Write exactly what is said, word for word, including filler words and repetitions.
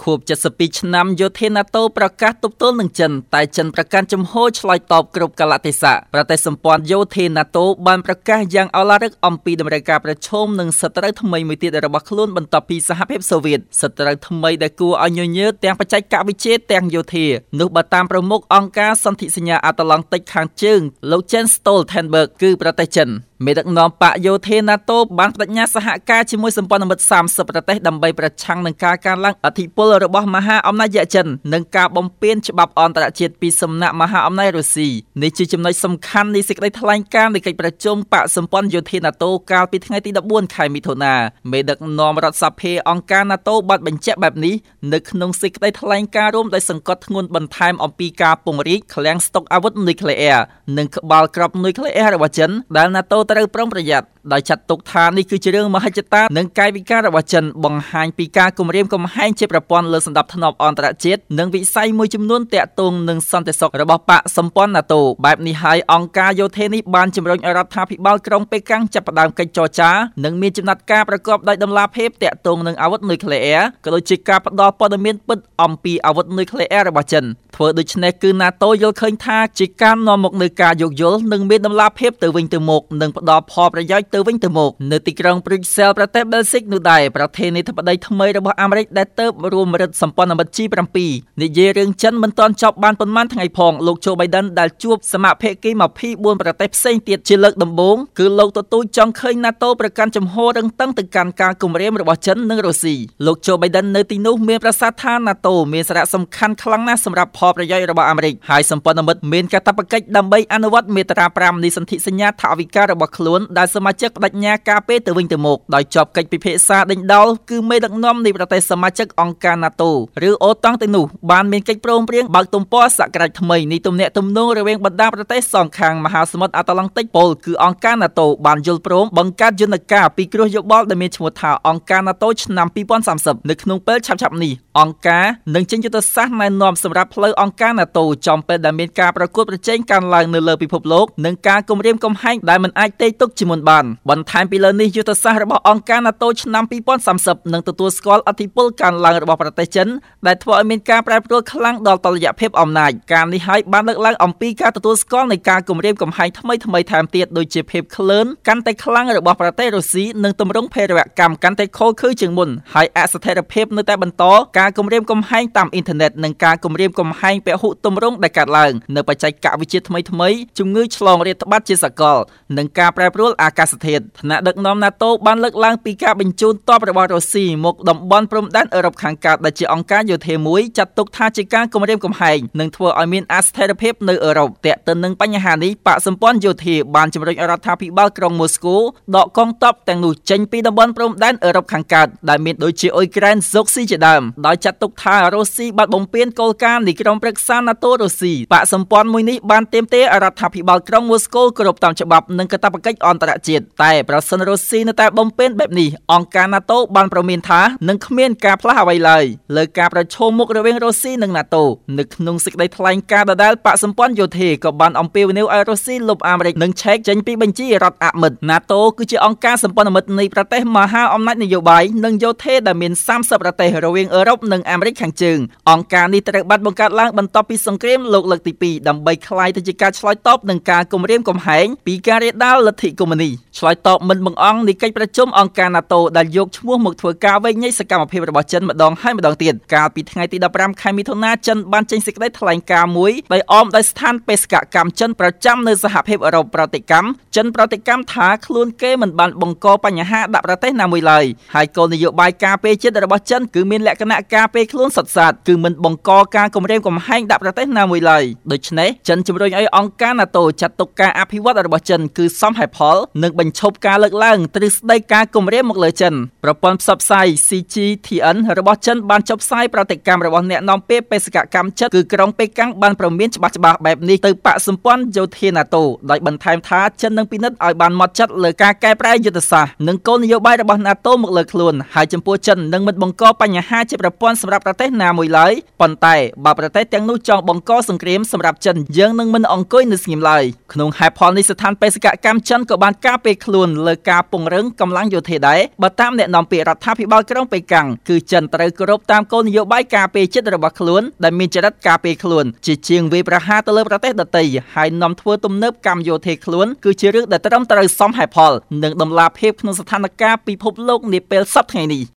ខួបเจ็ดสิบปีឆ្នាំយោធា NATO ប្រកាសទប់ទល់នឹងចិនតែចិនប្រកាន់ជំហរឆ្លើយតបគ្រប់កាលៈទេសៈប្រទេសសម្ព័ន្ធយោធា NATO បានប្រកាសយ៉ាងឱឡារិកអំពីដំណើរការប្រឈមនឹងសត្រូវថ្មីមួយទៀតរបស់ខ្លួនបន្ទាប់ពីសហភាពសូវៀតសត្រូវថ្មីដែលគួរឲ្យញញើទាំងបច្ចេកវិទ្យាទាំងយោធានោះបើតាមប្រមុខអង្គការសន្ធិសញ្ញាអាត្លង់តិកខាងជើងលោក Jens Stoltenberg គឺប្រទេសចិនមេដឹកនាំបកយោធា NATO បានបដិញ្ញាសហការជាមួយសម្ព័ន្ធមិត្តសាមសិបប្រទេសដើម្បីប្រឆាំងនឹងការកើនឡើងឥទ្ធិពលរបស់មហាអំណាចចិននិងការបំពានច្បាប់អន្តរជាតិពីសំណាក់មហាអំណាចរុស្ស៊ីនេះជាចំណុចសំខាន់នៃសេចក្តីថ្លែងការណ៍នៃកិច្ចប្រជុំបកសម្ព័ន្ធយោធា NATO កាលពីថ្ងៃទី14ខែមិថុនាមេដឹកនាំរដ្ឋសភាអង្គការ NATO បានបញ្ជាក់បែបនេះនៅក្នុងសេចក្តីថ្លែងការណ៍រួមដោយសង្កត់ធ្ងន់បន្ថែមអំពីការពង្រីកឃ្លាំងស្តុកអាវុធនុយក្លេអ៊ែរនិងក្បាលគ្រាប់នុយក្លេអ៊ែររបស់ចិនដែល NATO ត្រូវប្រុងប្រយ័ត្នដោយចាត់ទុកថានេះគឺជារឿងមហិច្ឆតានិងកាយវិការរបស់ចិនបង្ហាញពីការគំរាមកំហែងជាប្រព័ន្ធលើសណ្ដាប់ធ្នាប់អន្តរជាតិនិងវិស័យមួយចំនួនទាក់ទងនឹងសន្តិសុខរបស់បកសម្ព័ន្ធ NATO បែបនេះហើយអង្គការយោធានេះបានជំរុញឲ្យរដ្ឋាភិបាលក្រុងប៉េកាំងចាប់ផ្ដើមកិច្ចចរចានិងមានចំណាត់ការប្រកបដោយតម្លាភាពទាក់ទងនឹងអាវុធនុយក្លេអ៊ែរក៏ដូចជាការផ្ដល់ព័ត៌មានពិតអំពីអាវុធនុយក្លេអ៊ែររបស់ចិនធ្វើដូច្នេះគឺ NATO យល់ឃើញថាជាការនាំមកនូវការយោគយល់និងមានតម្លាភាពទៅវិញទៅមកនិងផ្ដល់ផលប្រយោជន៍ទៅវិញទៅមកនៅទីក្រុង Brussels ប្រទេស Belgium នោះដែរប្រធានាធិបតីថ្មីរបស់អាមេរិកដែលទៅរួមរិទ្ធសម្ព័ន្ធមិត្ត ជី 7 និយាយរឿងចិនមិនទាន់ចប់បានប៉ុន្មានថ្ងៃផងលោក Joe Biden ដែលជួបសមាភាគី ยี่สิบสี่ ប្រទេសផ្សេងទៀតជាលើកដំបូងគឺលោកទទូចចង់ឃើញ NATO ប្រកាន់ជំហររឹងតឹងទៅកាន់ការគំរាមរបស់ចិននិងរុស្ស៊ីលោក Joe Biden នៅទីនោះមានប្រសាសន៍ថា NATO មានសារៈសំខាន់ខ្លាំងណាស់សម្រាប់ផលប្រយោជន៍របស់អាមេរិកហើយសម្ព័ន្ធមិត្តមានកាតព្វកិច្ចដើម្បីអនុវត្តមាត្រា 5 នៃសន្ធិសញ្ញាថវិការបស់ខ្លួនដែលសមាជិកបដិញ្ញាការពេលទៅវិញទៅមកដោយជាប់កិច្ចពិភាក្សាដេញដោលគឺមេដឹកនាំនៃប្រទេសសមាជិកអង្គការ NATO ឬអូតង់ទាំងនោះបានមានកិច្ចព្រមព្រៀងបើកទំព័រសក្តិថ្មីនៃទំនាក់ទំនងរវាងបណ្ដាប្រទេសសងខាងមហាសមុទ្រអាត្លង់តិកពលគឺអង្គការ NATO បានយល់ព្រមបង្កើតយន្តការពិគ្រោះយោបល់ដែលមានឈ្មោះថាអង្គការ NATO ឆ្នាំពីរពាន់សាមសិបនៅក្នុងពេលឆាប់ៗនេះអង្គការនឹងចេញយុទ្ធសាស្ត្រណែនាំសម្រាប់ផ្លូវអង្គការ NATO ចំពេលដែលមានការប្រកួតប្រជែងកើនឡើងនៅលើពិភពលោកនិងការគំរាមកំហែងដែលមិនអាចទេយទុកជាមុនបានបន្ថែមពីលើនេះយុទ្ធសាស្ត្ររបស់អង្គការ NATO ឆ្នាំពីរពាន់សាមសិបនឹងទទួលស្គាល់ឥទ្ធិពលកើនឡើងរបស់ប្រទេសចិនដែលធ្វើឲ្យមានការប្រែប្រួលខ្លាំងដល់តុល្យភាពអំណាចការនេះហើយបានលើកឡើងអំពីការទទួលស្គាល់នៃការគំរាមកំហែងថ្មីថ្មីថែមទៀតដូចជាភាពក្លឿនកាន់តែខ្លាំងរបស់ប្រទេសរុស្ស៊ីនិងទម្រង់ភេរវកម្មកាន់តែខុសខើជាងមុនហើយអស្ថិរភាពនៅតែបន្តការគំរាមកំហែងតាមអ៊ីនធឺណិតនិងការគំរាមកំហែងពហុទម្រង់ដែលកើតឡើងនៅបច្ចេកវិទ្យាថ្មីថ្មីជំងឺឆ្លងរាតត្បាតជាសកលនិងការប្រែប្រួលអាកាសធាតុថ្នាក់ដឹកនាំ NATO បានលើកឡើងពីការបញ្ជូនទ័ពរបស់រុស្ស៊ីមកតំបន់ព្រំដែនអឺរ៉ុបខាងកើតដែលជាអង្គការយោធាមួយចាត់ទុកថាជាការគំរាមកំហែងនិងធ្វើឲ្យមានអស្ថិរភាពនៅអឺរ៉ុបទាក់ទិននឹងបញ្ហានេះបកសម្ព័ន្ធយោធាបានជំរុញឲ្យរដ្ឋាភិបាលក្រុងម៉ូស្គូដកកងទ័ពទាំងនោះចេញពីតំបន់ព្រំដែនអឺរ៉ុបខាងកើតដែលមានដូចជាអ៊ុយក្រែនស៊ុកស៊ីជាដើមដោយចាត់ទុកថារុស្ស៊ីបានបំពានគោលការណ៍នៃក្រុមប្រឹក្សា NATO រុស្ស៊ីបកសម្ព័ន្ធមួយនេះបានទាមទារឲ្យរដ្ឋាភិបាលក្រុងម៉ូស្គូគោរពតាមច្បាប់និងកាតព្វកិច្ចអន្តរជាតិតែប្រសិនរុស្ស៊ីនៅតែបំពេញបែបនេះអង្គការ NATO បានប្រមានថានឹងគ្មានការផ្លាស់អ្វីឡើយលើការប្រឈមមុខរវាងរុស្ស៊ីនិង NATO នៅក្នុងសេចក្តីថ្លែងការណ៍ដដែលបកសម្ព័ន្ធយោធាក៏បានអំពាវនាវឲ្យរុស្ស៊ីលុបអាមេរិកនិងឆែកចេញពីបញ្ជីរដ្ឋអមិត្ត NATO គឺជាអង្គការសម្ព័ន្ធមិត្តនៃប្រទេសមហាអំណាចនយោបាយនិងយោធាដែលមានសាមសិបប្រទេសរវាងអឺរ៉ុបនិងអាមេរិកខាងជើងអង្គការនេះត្រូវបានបង្កើតឡើងបន្ទាប់ពីសង្គ្រាមលោកលើកទីពីរដើម្បីក្លាយទៅជាការឆ្លើយតបនឹងការគំរាមកំហែងពីការរាលដាលលទ្ធិកុម្មុយនីសឆ្លើយតបមិនបង្អង់នៃកិច្ចប្រជុំអង្គការ NATO ដែលយកឈ្មោះមកធ្វើការវែងញែកសកម្មភាពរបស់ចិនម្ដងហើយម្ដងទៀតកាលពីថ្ងៃទីដប់ប្រាំខែមិថុនាចិនបានចេញសេចក្តីថ្លែងការណ៍មួយដោយអមដោយស្ថានបេសកកម្មចិនប្រចាំនៅសហភាពអឺរ៉ុបប្រតិកម្មចិនប្រតិកម្មថាខ្លួនគេមិនបានបង្កបញ្ហាដាក់ប្រទេសណាមួយឡើយហើយគោលនយោបាយការពារជាតិរបស់ចិនគឺមានលក្ខណៈការពារខ្លួនសុទ្ធសាធគឺមិនបង្កការគំរាមកំហែងដាក់ប្រទេសណាមួយឡើយដូច្នេះចិនជំរុញឲ្យអង្គការ NATO ចាត់ទុកការអភិវឌ្ឍរបស់ចិនគឺសមហេតុផលនិងបញ្ឈប់ការលើកឡើងទ្រឹស្ដីការគំរាមមកលើចិនប្រព័ន្ធផ្សព្វផ្សាយ ซี จี ที เอ็น របស់ចិនបានចុះផ្សាយប្រតិកម្មរបស់អ្នកនាំពាក្យបេសកកម្មចិនគឺក្រុងប៉េកាំងបានប្រមានច្បាស់ច្បាស់បែបនេះទៅបកសម្ព័ន្ធយោធា NATO ដោយបន្ថែមថាចិននឹងពិនិត្យឲ្យបានហ្មត់ចត់លើការកែប្រែយុទ្ធសាស្ត្រនិងគោលនយោបាយរបស់ NATO មកលើខ្លួនហើយចំពោះចិននឹងមិនបង្កបញ្ហាជាប្រព័ន្ធសម្រាប់ប្រទេសណាមួយឡើយប៉ុន្តែបើប្រទេសទាំងនោះចង់បង្កសង្គ្រាមសម្រាប់ចិនយើងនឹងមិនអង្គុយនៅស្ងៀមឡើយក្នុងហេតុផលនេះស្ថានបេសកកម្មចិនក៏បានការពារខ្លួនលើការពង្រឹងកម្លាំងយោធាដែរបើតាមអ្នកនាំពាក្យរដ្ឋាភិបាលក្រុងប៉េកាំងគឺចិនត្រូវគោរពតាមគោលនយោបាយការពារចិត្តរបស់ខ្លួនដែលមានចរិតការពារខ្លួនជាជាងវាយប្រហារទៅលើប្រទេសដទៃហើយនាំធ្វើទំនើបកម្មយោធាខ្លួនគឺជារឿងដែលត្រឹមត្រូវសមហេតុផលនិងដំណាភាពក្នុងស្ថានភាពពិភពលោកនាពេលសប្តាហ៍ថ្ងៃនេះ